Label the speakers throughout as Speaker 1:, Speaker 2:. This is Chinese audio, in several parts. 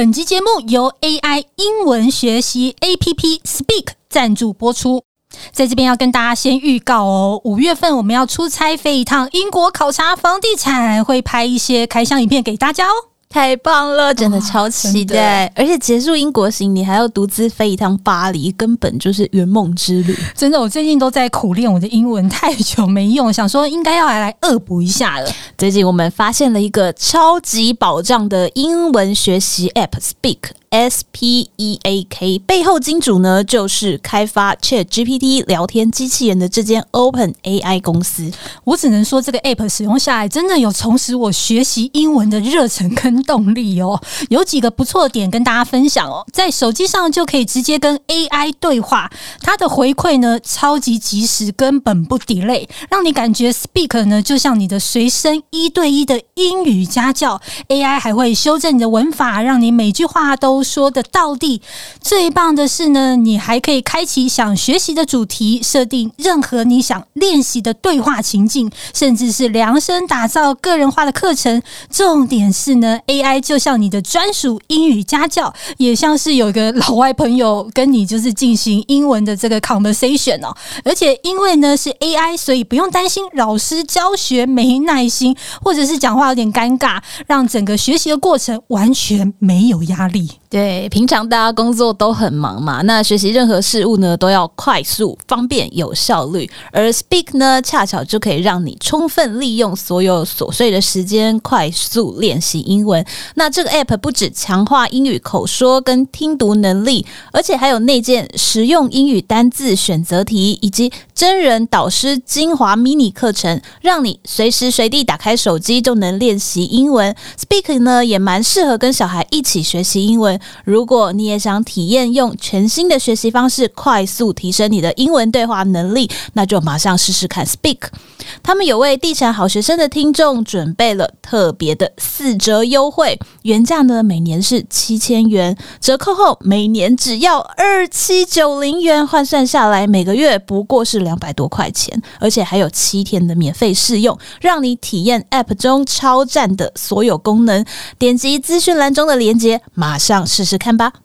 Speaker 1: 本集节目由 AI 英文学习 APP Speak 赞助播出。在这边要跟大家先预告哦，5月份我们要出差飞一趟英国考察房地产，会拍一些开箱影片给大家哦。
Speaker 2: 太棒了，真的超期待！而且结束英国行，你还要独自飞一趟巴黎，根本就是圆梦之旅。
Speaker 1: 真的，我最近都在苦练我的英文，太久没用，想说应该要来恶补一下了。
Speaker 2: 最近我们发现了一个超级保障的英文学习 App Speak。SPEAK 背后金主呢，就是开发 ChatGPT 聊天机器人的这间 OpenAI 公司。
Speaker 1: 我只能说，这个 App 使用下来，真的有重拾我学习英文的热忱跟动力哦。有几个不错的点跟大家分享哦，在手机上就可以直接跟 AI 对话，它的回馈呢超级及时，根本不 delay， 让你感觉 Speak 呢就像你的随身1对1的英语家教。AI 还会修正你的文法，让你每句话都说得到地。最棒的是呢，你还可以开启想学习的主题，设定任何你想练习的对话情境，甚至是量身打造个人化的课程。重点是呢， AI 就像你的专属英语家教，也像是有一个老外朋友跟你就是进行英文的这个 conversation 哦。而且因为呢是 AI， 所以不用担心老师教学没耐心，或者是讲话有点尴尬，让整个学习的过程完全没有压力。
Speaker 2: 对，平常大家工作都很忙嘛，那学习任何事物呢都要快速、方便、有效率，而 Speak 呢恰巧就可以让你充分利用所有琐碎的时间，快速练习英文。那这个 App 不只强化英语口说跟听读能力，而且还有内建实用英语单字选择题，以及真人导师精华 mini 课程，让你随时随地打开手机就能练习英文。Speak 呢也蛮适合跟小孩一起学习英文。如果你也想体验用全新的学习方式快速提升你的英文对话能力，那就马上试试看 Speak。 他们有为地产好学生的听众准备了特别的4折优惠，原价呢每年是7000元，折扣后每年只要2790元，换算下来每个月不过是200多块钱，而且还有7天的免费试用，让你体验 App 中超赞的所有功能。点击资讯栏中的连结，马上试试看吧。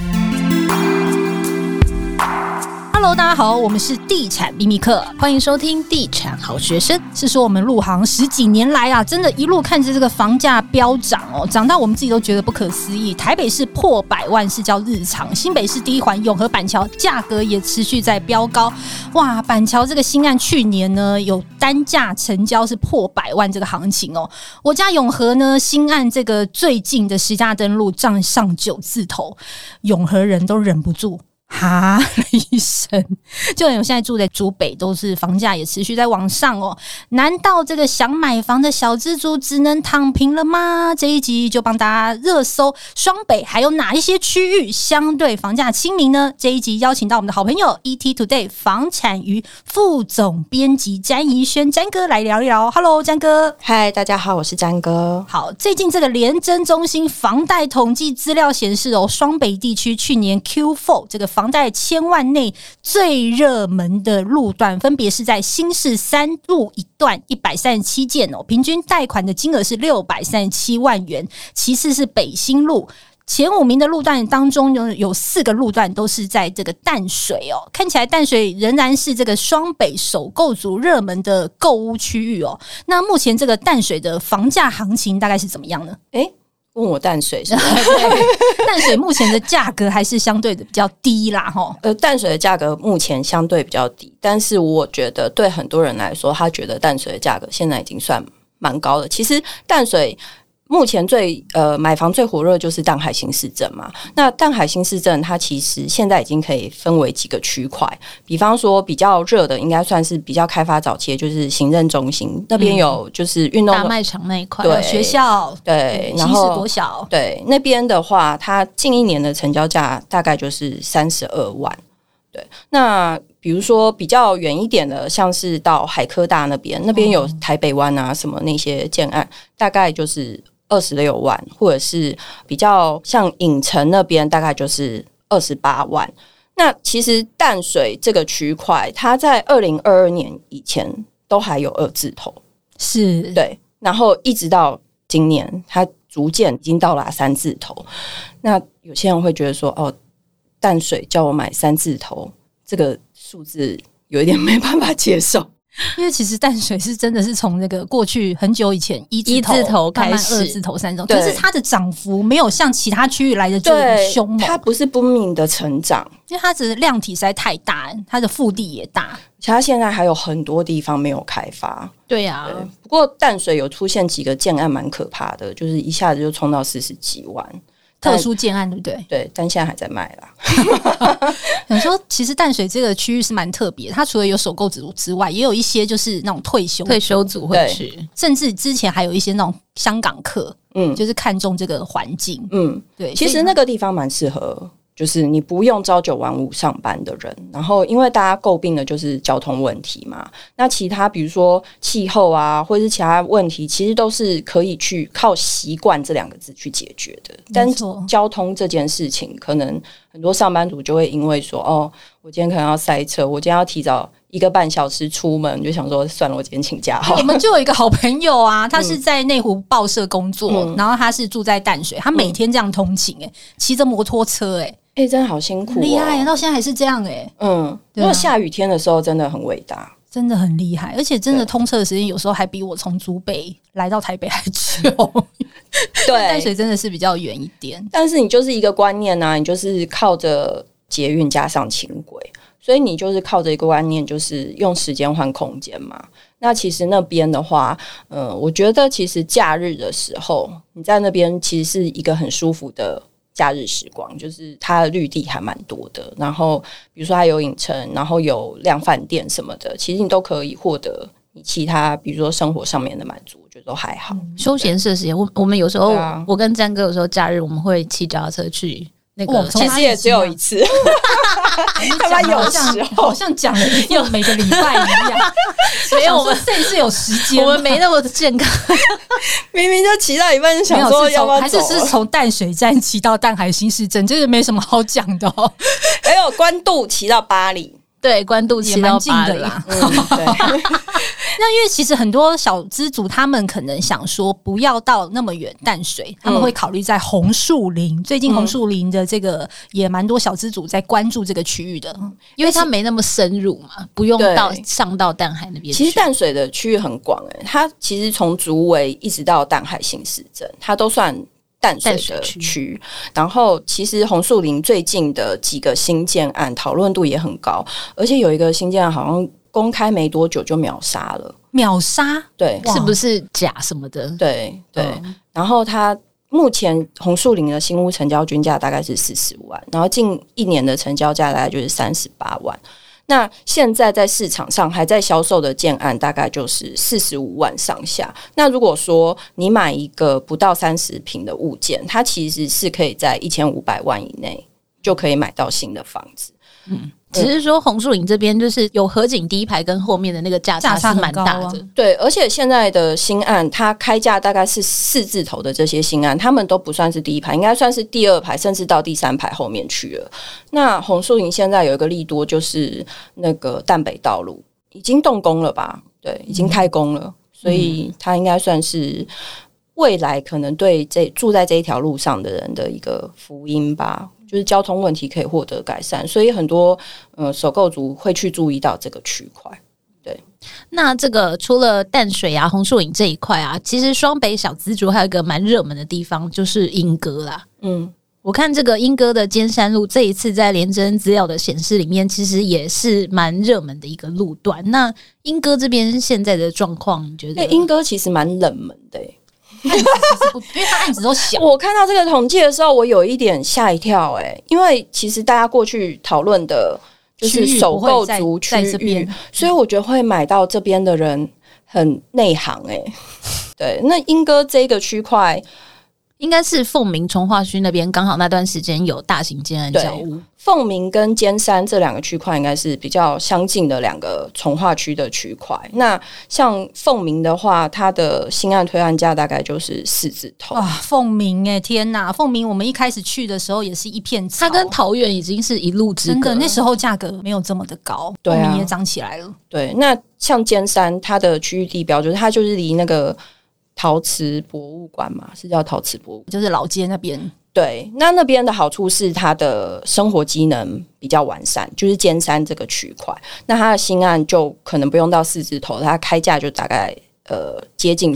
Speaker 1: Hello， 大家好，我们是地产秘密课，
Speaker 2: 欢迎收听地产好学生。
Speaker 1: 是说我们入行10几年来啊，真的一路看着这个房价飙涨哦，涨到我们自己都觉得不可思议。台北市破100万是叫日常，新北市第一环永和板桥价格也持续在飙高。哇，板桥这个新案去年呢有单价成交是破100万这个行情哦。我家永和呢新案这个最近的实价登录账上9字头，永和人都忍不住哈了一声，就连我现在住在竹北，都是房价也持续在往上哦。难道这个想买房的小资族只能躺平了吗？这一集就帮大家热搜双北还有哪一些区域相对房价亲民呢？这一集邀请到我们的好朋友 ETtoday 房产鱼副总编辑詹宜轩詹哥来聊一聊。Hello， 詹哥。
Speaker 3: 嗨，大家好，我是詹哥。
Speaker 1: 好，最近这个联征中心房贷统计资料显示哦，双北地区去年 Q4 这个房贷1000万内最热门的路段，分别是在新市3路一段137件哦，平均贷款的金额是637万元。其次是北新路。前5名的路段当中有4个路段都是在这个淡水哦，看起来淡水仍然是这个双北首购族热门的购屋区域哦。那目前这个淡水的房价行情大概是怎么样呢？
Speaker 3: 问我淡水是吗？
Speaker 1: 淡水目前的价格还是相对的比较低啦
Speaker 3: 淡水的价格目前相对比较低，但是我觉得对很多人来说，他觉得淡水的价格现在已经算蛮高了。其实淡水目前买房最火热就是淡海新市镇嘛。那淡海新市镇它其实现在已经可以分为几个区块，比方说比较热的应该算是比较开发早期的，就是行政中心那边有就是运动
Speaker 2: 大卖场那一块，
Speaker 1: 对，学校，
Speaker 3: 对，
Speaker 1: 然后新市国小，
Speaker 3: 对，那边的话它近1年的成交价大概就是32万。对，那比如说比较远一点的，像是到海科大那边有台北湾啊什么那些建案，大概就是26万，或者是比较像影城那边大概就是28万。那其实淡水这个区块，它在2022年以前都还有2字头，
Speaker 1: 是，
Speaker 3: 对，然后一直到今年，它逐渐已经到达3字头。那有些人会觉得说，哦，淡水叫我买3字头，这个数字有一点没办法接受。
Speaker 1: 因为其实淡水是真的是从那个过去很久以前一字头开始，2字头、3字头，可是它的涨幅没有像其他区域来的就凶猛，
Speaker 3: 它不是不明的成长，
Speaker 1: 因为它的量体实在太大，它的腹地也大，
Speaker 3: 它现在还有很多地方没有开发。
Speaker 2: 对啊，
Speaker 3: 不过淡水有出现几个建案蛮可怕的，就是一下子就冲到40几万。
Speaker 1: 特殊建案对不对？
Speaker 3: 对，但现在还在卖啦。
Speaker 1: 想说，其实淡水这个区域是蛮特别，它除了有首购族之外，也有一些就是那种退休
Speaker 2: 族会去，
Speaker 1: 甚至之前还有一些那种香港客，就是看中这个环境，对。
Speaker 3: 其实那个地方蛮适合，就是你不用朝9晚5上班的人，然后因为大家诟病的就是交通问题嘛，那其他比如说气候啊，或者是其他问题，其实都是可以去靠习惯这2个字去解决的。但交通这件事情，可能很多上班族就会因为说，哦，我今天可能要塞车，我今天要提早1个半小时出门，就想说算了，我今天请假好。
Speaker 1: 我们就有一个好朋友啊，他是在内湖报社工作，然后他是住在淡水，他每天这样通勤，骑着摩托车，
Speaker 3: 真的好辛苦，
Speaker 1: 厉害，到现在还是这样，
Speaker 3: 如果下雨天的时候真的很伟大，
Speaker 1: 真的很厉害，而且真的通车的时间有时候还比我从竹北来到台北还久。对，淡水真的是比较远一点，
Speaker 3: 但是你就是一个观念啊，你就是靠着捷运加上轻轨，所以你就是靠着一个观念，就是用时间换空间嘛。那其实那边的话，我觉得其实假日的时候，你在那边其实是一个很舒服的假日时光，就是它的绿地还蛮多的，然后比如说它有影城，然后有量贩店什么的，其实你都可以获得你其他比如说生活上面的满足，我觉得都还好。
Speaker 2: 休闲设施，我们有时候，我跟詹哥有时候假日我们会骑脚踏车去那个，
Speaker 3: 其实也只有一次。他们有时候
Speaker 1: 好像讲了有每个礼拜一样，所以我们这是有时间，
Speaker 2: 我们没那么的健康。
Speaker 3: 明明就骑到一半就想说要不要走，
Speaker 1: 还是从淡水站骑到淡海新市镇，这个没什么好讲的哦。
Speaker 3: 还有关渡骑到巴黎。
Speaker 2: 对，关渡骑到巴黎
Speaker 1: 啦。对。那因为其实很多小资族他们可能想说不要到那么远淡水，他们会考虑在红树林。最近红树林的这个也蛮多小资族在关注这个区域的，
Speaker 2: 因为它没那么深入嘛，不用上到淡海那边去。
Speaker 3: 其实淡水的区域很广它其实从竹围一直到淡海新市镇，它都算淡水的区，然后其实红树林最近的几个新建案讨论度也很高，而且有一个新建案好像公开没多久就秒杀了。
Speaker 1: 秒杀？
Speaker 3: 对，
Speaker 2: 是不是假什么的？
Speaker 3: 对对。然后它目前红树林的新屋成交均价大概是40万，然后近1年的成交价大概就是38万。那现在在市场上还在销售的建案大概就是45万上下。那如果说你买一个不到30坪的物件，它其实是可以在1500万以内就可以买到新的房子。
Speaker 2: 只是说红树林这边就是有河景第一排跟后面的那个价差是蛮大的。
Speaker 3: 对，而且现在的新案它开价大概是4字头的这些新案，他们都不算是第一排，应该算是第2排甚至到第3排后面去了。那红树林现在有一个利多，就是那个淡北道路已经动工了吧？对，已经开工了，所以它应该算是未来可能对住在这一条路上的人的一个福音吧。就是交通问题可以获得改善，所以很多首购族会去注意到这个区块。对，
Speaker 2: 那这个除了淡水啊、红树林这一块啊，其实双北小资族还有一个蛮热门的地方，就是莺歌啦。我看这个莺歌的尖山路，这一次在联征资料的显示里面，其实也是蛮热门的一个路段。那莺歌这边现在的状况，你觉得？
Speaker 3: 莺歌其实蛮冷门的
Speaker 1: 案子其实不，因为它案子都小。
Speaker 3: 我看到这个统计的时候，我有一点吓一跳因为其实大家过去讨论的就是首购族区域，所以我觉得会买到这边的人很内行对，那莺歌这个区块
Speaker 2: 应该是凤鸣从化区那边刚好那段时间有大型建案交屋。
Speaker 3: 凤鸣跟尖山这2个区块应该是比较相近的2个从化区的区块。那像凤鸣的话，它的新案推案价大概就是4字头。
Speaker 1: 哇，凤鸣天哪！凤鸣我们一开始去的时候也是一片草，
Speaker 2: 它跟桃园已经是一路之隔。
Speaker 1: 真的，那时候价格没有这么的高，凤鸣也涨起来了。
Speaker 3: 对，那像尖山它的区域地标就是它就是离那个陶瓷博物馆嘛，是叫陶瓷博物馆，
Speaker 1: 就是老街那边。
Speaker 3: 对，那边的好处是它的生活机能比较完善，就是尖山这个区块，那它的新案就可能不用到4字头，它开价就大概接近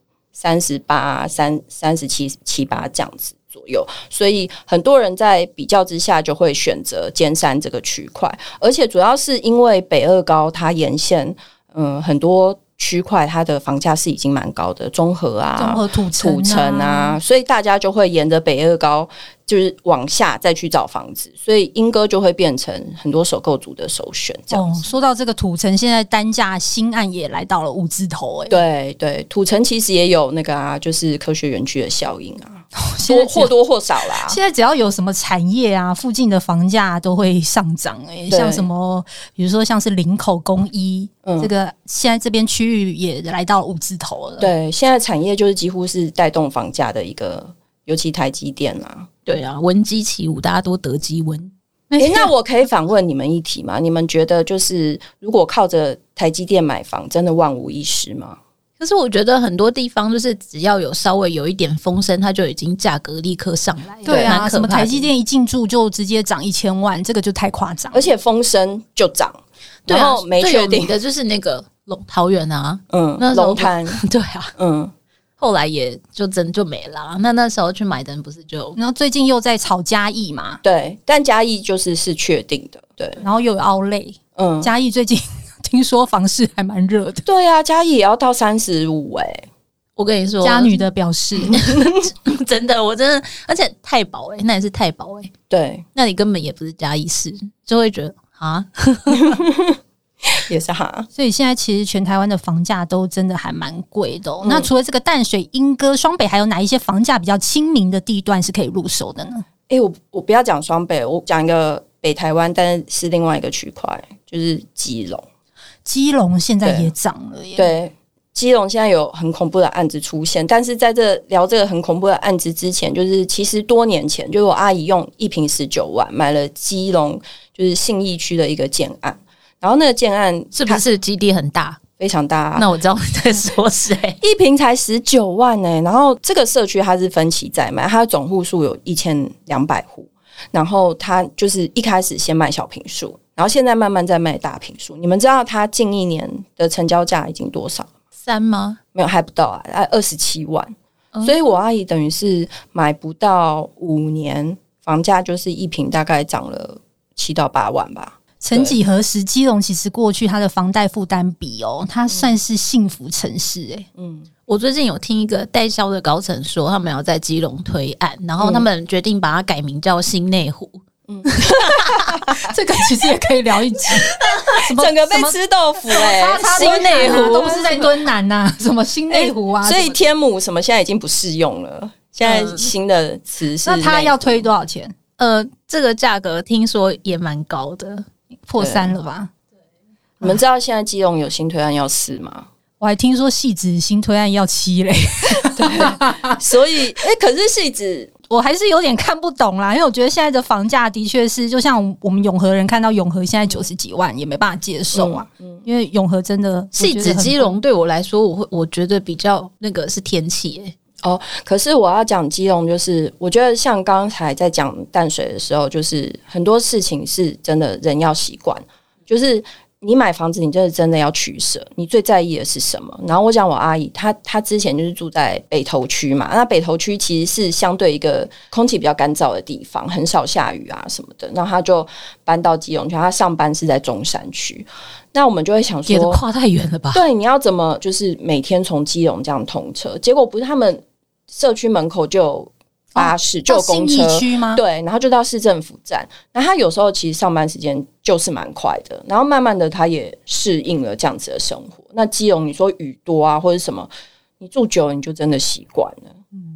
Speaker 3: 38、37、78这样子左右，所以很多人在比较之下就会选择尖山这个区块，而且主要是因为北二高它沿线很多区块它的房价是已经蛮高的，中和
Speaker 1: 土城
Speaker 3: 啊，所以大家就会沿着北二高就是往下再去找房子，所以莺歌就会变成很多首购族的首选这样子。
Speaker 1: 说到这个土城，现在单价新案也来到了5字头
Speaker 3: 对对，土城其实也有那个就是科学园区的效应啊，或多或少啦。
Speaker 1: 现在只要有什么产业啊，附近的房价都会上涨像什么比如说像是林口公一这个现在这边区域也来到5字头了。
Speaker 3: 对，现在产业就是几乎是带动房价的一个，尤其台积电啦。
Speaker 2: 对啊，闻鸡起舞，大家都得鸡瘟。
Speaker 3: 那我可以反问你们一题吗？你们觉得就是如果靠着台积电买房，真的万无一失吗？
Speaker 2: 可是我觉得很多地方就是只要有稍微有一点风声，它就已经价格立刻上来。
Speaker 1: 对啊，什么台积电一进驻就直接涨1000万，这个就太夸张。
Speaker 3: 而且风声就涨，
Speaker 2: 对啊，
Speaker 3: 然后没确定
Speaker 2: 的就是那个桃园啊，
Speaker 3: 龙潭，
Speaker 2: 对啊，后来也就真就没了。那时候去买的人不是就，
Speaker 1: 然后最近又在炒嘉义嘛，
Speaker 3: 对，但嘉义是确定的，对，
Speaker 1: 然后又有outlet，嘉义最近听说房市还蛮热的，
Speaker 3: 对啊，嘉义也要到35
Speaker 2: 我跟你说，
Speaker 1: 嘉女的表示，
Speaker 2: 真的，我真的，而且太保那也是太保
Speaker 3: 对，
Speaker 2: 那你根本也不是嘉义市，就会觉得啊。
Speaker 3: 也是哈，
Speaker 1: 所以现在其实全台湾的房价都真的还蛮贵的那除了这个淡水、莺歌、双北，还有哪一些房价比较亲民的地段是可以入手的呢？
Speaker 3: 我不要讲双北，我讲一个北台湾，但是另外一个区块，就是基隆。
Speaker 1: 基隆现在也涨了耶。
Speaker 3: 对，基隆现在有很恐怖的案子出现，但是在聊这个很恐怖的案子之前，就是其实多年前，就是我阿姨用1坪19万买了基隆就是信义区的一个建案。然后那个建案
Speaker 2: 是不是基地很大？
Speaker 3: 非常大
Speaker 2: 那我知道你在说谁。
Speaker 3: 1坪才19万然后这个社区它是分期在卖，它的总户数有1200户，然后它就是一开始先卖小坪数，然后现在慢慢在卖大坪数。你们知道它近1年的成交价已经多少
Speaker 2: ？3吗？
Speaker 3: 没有，还不到27万。所以我阿姨等于是买不到5年，房价就是1坪大概涨了7到8万吧。
Speaker 1: 曾几何时，基隆其实过去它的房贷负担比它算是幸福城市
Speaker 2: 我最近有听一个代销的高层说，他们要在基隆推案，然后他们决定把它改名叫新内湖。
Speaker 1: 这个其实也可以聊一集，
Speaker 3: 整个被吃豆腐
Speaker 1: 新内湖都不是在敦南什么新内湖
Speaker 3: 所以天母什么现在已经不适用了，现在新的词是
Speaker 1: 那他要推多少钱？
Speaker 2: 这个价格听说也蛮高的。
Speaker 1: 破3了吧？
Speaker 3: 你们知道现在基隆有新推案要4吗？
Speaker 1: 我还听说汐止新推案要7嘞。
Speaker 3: 对，所以可是汐止
Speaker 1: 我还是有点看不懂啦，因为我觉得现在的房价的确是，就像我们永和人看到永和现在90几万也没办法接受因为永和真的
Speaker 2: 汐止基隆对我来说，我觉得比较那个是天气
Speaker 3: 可是我要讲基隆，就是我觉得像刚才在讲淡水的时候，就是很多事情是真的人要习惯，就是你买房子，你真的要取舍，你最在意的是什么？然后我讲我阿姨，她之前就是住在北投区嘛，那北投区其实是相对一个空气比较干燥的地方，很少下雨啊什么的，然后她就搬到基隆去，她上班是在中山区。那我们就会想说，
Speaker 2: 也跨太远了吧？
Speaker 3: 对，你要怎么就是每天从基隆这样通车？结果不是他们社区门口就有巴士，就有公车，
Speaker 1: 到信义区吗？
Speaker 3: 对，然后就到市政府站。那他有时候其实上班时间就是蛮快的，然后慢慢的他也适应了这样子的生活。那基隆你说雨多啊或者什么，你住久了你就真的习惯了。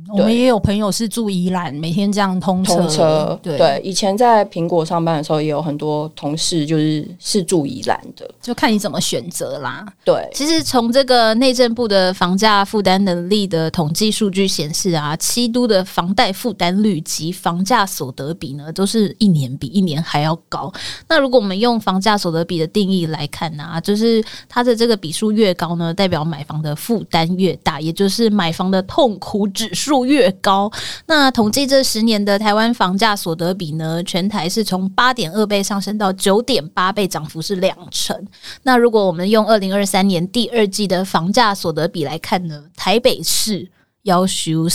Speaker 1: 我们也有朋友是住宜兰，每天这样通车。
Speaker 3: 对，以前在苹果上班的时候，也有很多同事是住宜兰的，
Speaker 1: 就看你怎么选择啦。
Speaker 3: 对，
Speaker 2: 其实从这个内政部的房价负担能力的统计数据显示啊，七都的房贷负担率及房价所得比呢，都是一年比一年还要高。那如果我们用房价所得比的定义来看啊，就是它的这个比数越高呢，代表买房的负担越大，也就是买房的痛苦指数越高。那统计这10年的台湾房价所得比呢，全台是从 8.2 倍上升到 9.8 倍，涨幅是2成。那如果我们用2023年第2季的房价所得比来看呢，台北市要求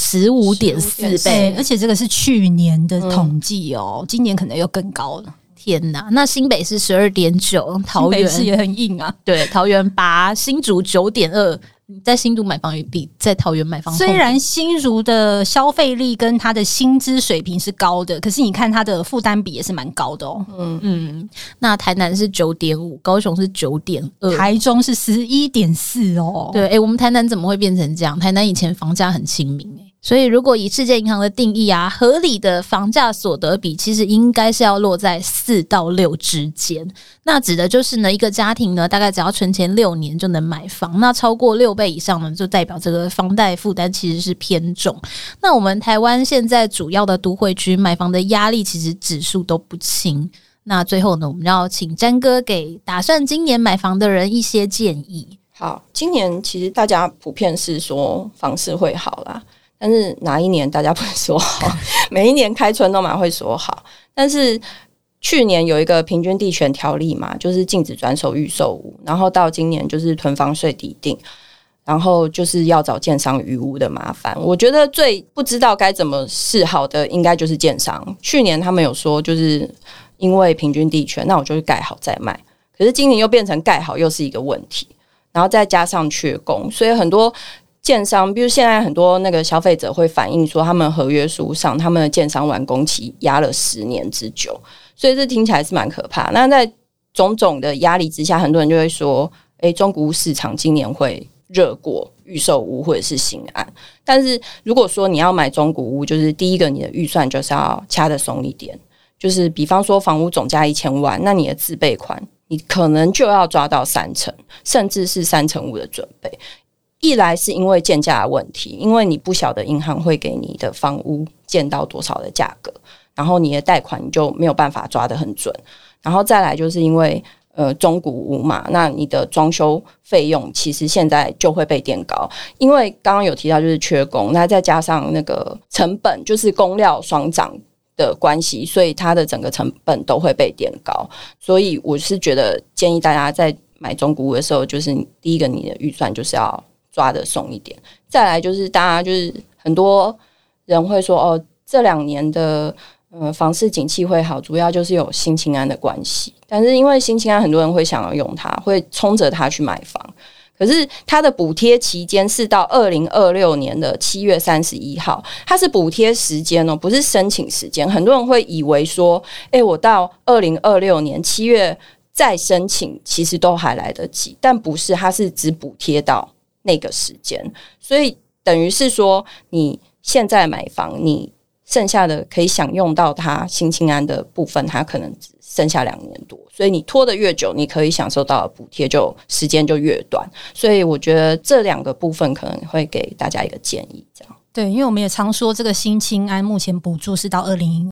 Speaker 2: 15.4 倍，
Speaker 1: 而且这个是去年的统计今年可能又更高了。
Speaker 2: 天哪！那新北是 12.9， 桃园
Speaker 1: 新北市也很硬啊。
Speaker 2: 对，桃园8，新竹 9.2。在新竹买房比在桃园买房，
Speaker 1: 虽然新竹的消费力跟他的薪资水平是高的，可是你看他的负担比也是蛮高的哦。
Speaker 2: 那台南是 9.5， 高雄是 9.2，
Speaker 1: 台中是 11.4 哦。
Speaker 2: 对，我们台南怎么会变成这样？台南以前房价很亲民所以如果以世界银行的定义啊，合理的房价所得比其实应该是要落在4到6之间。那指的就是呢，一个家庭呢大概只要存钱6年就能买房，那超过6倍以上呢，就代表这个房贷负担其实是偏重。那我们台湾现在主要的都会区买房的压力其实指数都不轻。那最后呢，我们要请詹哥给打算今年买房的人一些建议。
Speaker 3: 好，今年其实大家普遍是说房市会好啦，但是哪一年大家不会说好？每一年开春都蛮会说好，但是去年有一个平均地权条例嘛，就是禁止转手预售屋，然后到今年就是囤房税抵定，然后就是要找建商余屋的麻烦。我觉得最不知道该怎么是好的应该就是建商。去年他们有说就是因为平均地权，那我就是盖好再卖，可是今年又变成盖好又是一个问题，然后再加上缺工，所以很多建商，比如现在很多那个消费者会反映说，他们合约书上他们的建商完工期压了10年之久，所以这听起来是蛮可怕。那在种种的压力之下，很多人就会说，中古屋市场今年会热过预售屋或者是新案。但是如果说你要买中古屋，就是第一个你的预算就是要掐得松一点，就是比方说房屋总价1000万，那你的自备款你可能就要抓到3成，甚至是3.5%的准备。一来是因为建价的问题，因为你不晓得银行会给你的房屋建到多少的价格，然后你的贷款你就没有办法抓得很准。然后再来就是因为中古屋嘛，那你的装修费用其实现在就会被垫高，因为刚刚有提到就是缺工，那再加上那个成本就是工料双涨的关系，所以它的整个成本都会被垫高。所以我是觉得建议大家在买中古屋的时候，就是第一个你的预算就是要抓得松一点，再来就是大家就是很多人会说这2年的房市景气会好，主要就是有新青安的关系。但是因为新青安很多人会想要用它，会冲着它去买房，可是它的补贴期间是到2026年的7月31号，它是补贴时间不是申请时间。很多人会以为说我到2026年7月再申请其实都还来得及，但不是，它是只补贴到那个时间，所以等于是说你现在买房，你剩下的可以享用到它新青安的部分，它可能只剩下2年多，所以你拖得越久，你可以享受到的补贴就时间就越短。所以我觉得这2个部分可能会给大家一个建议，这样。
Speaker 1: 对，因为我们也常说这个新青安目前补助是到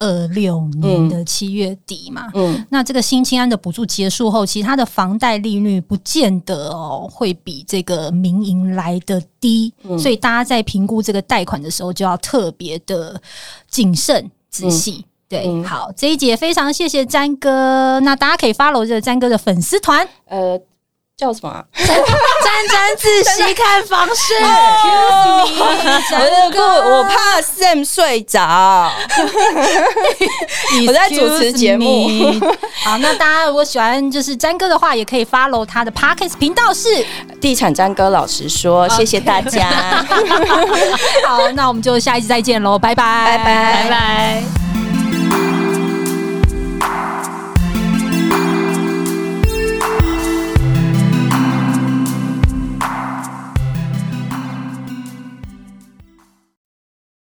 Speaker 1: 2026年的7月底嘛，那这个新青安的补助结束后，其实它的房贷利率不见得会比这个民营来的低，所以大家在评估这个贷款的时候就要特别的谨慎仔细。对，好，这一节非常谢谢詹哥，那大家可以 follow 这个詹哥的粉丝团，
Speaker 3: 叫什么啊？
Speaker 2: 沾沾自喜看房市。
Speaker 3: 我怕 Sam 睡着，我在主持节目。
Speaker 1: 好，那大家如果喜欢就是詹哥的话，也可以 follow 他的 Podcast 频道是
Speaker 3: 地产詹哥老实说。谢谢大家。
Speaker 1: 好，那我们就下一次再见喽，拜拜，
Speaker 2: 拜拜。